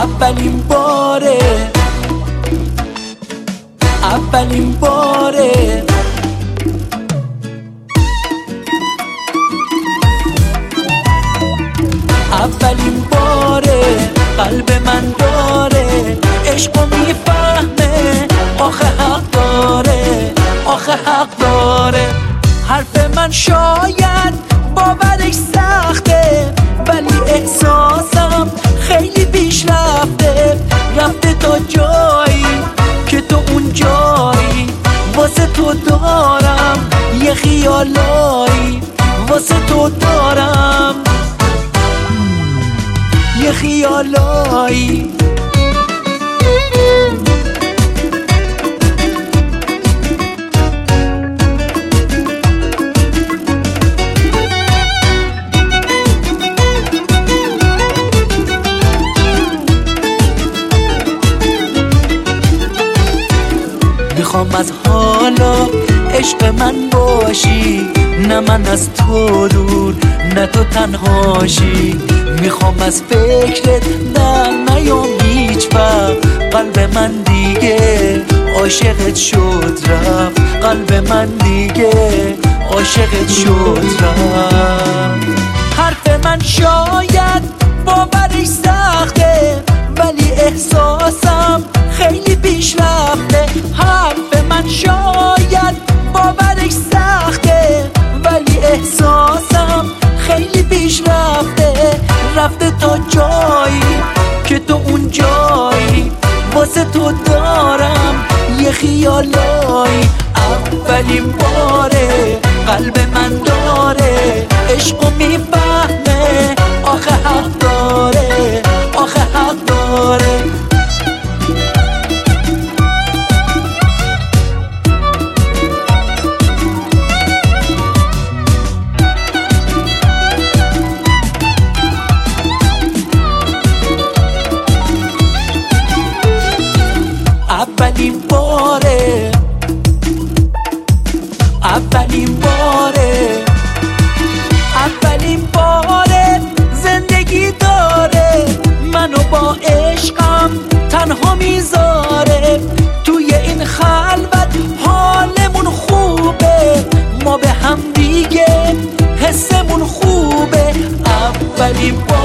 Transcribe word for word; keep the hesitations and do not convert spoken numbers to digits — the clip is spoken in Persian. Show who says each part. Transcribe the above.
Speaker 1: اولین باره اولین باره اولین باره قلب من داره عشقو میفهمه آخه حق داره آخه حق داره حرف من شاید باورش سخته ولی احساسم خیلی پیش رفته رفته تا جایی که تو اون جایی واسه تو دارم یه خیالایی واسه تو دارم یه خیالایی میخوام از حالا عشق من باشی نه من از تو دور نه تو تنهاشی میخوام از فکرت در نیام هیچ وقت قلب من دیگه عاشقت شد رفت قلب من دیگه عاشقت شد رفت حرف من شاید باورش سخته ولی احساسم خیلی پیش رفته حرف من شاید باورش سخته ولی احساسم خیلی پیش رفته رفته تا جایی که تو اون جایی واسه تو دارم یه خیالایی اولین باره قلب من داره عشقو میفهمه آخه حق داره آخه حق داره اولین باره اولین باره اولین باره زندگی داره منو با عشقم تنها میذاره توی این خلوت حالمون خوبه ما به هم دیگه حسمون خوبه اولین باره